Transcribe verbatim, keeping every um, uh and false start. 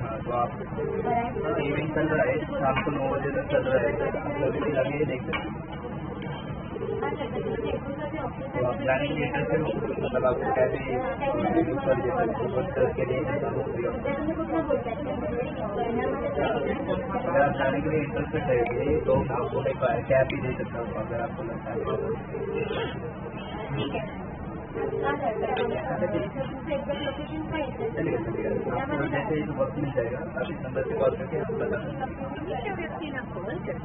हाँ, तो आप इवनिंग चल रहा है, शाम को नौ बजे तक चल रहा है, आप कभी लगे देख सकते हैं। तो आप प्लानिंग लीडर से मतलब आपको कैसे यूज कर के लिए अगर आप जाने के लिए इंटरेस्टेड रहेंगे तो मैं आपको एक कैब भी दे सकता हूँ अगर आपको लगता है। चलिए चलिए आपको जैसे ही वक्त मिल जाएगा आप इस नंबर से कॉल करके आप बता सकते हैं।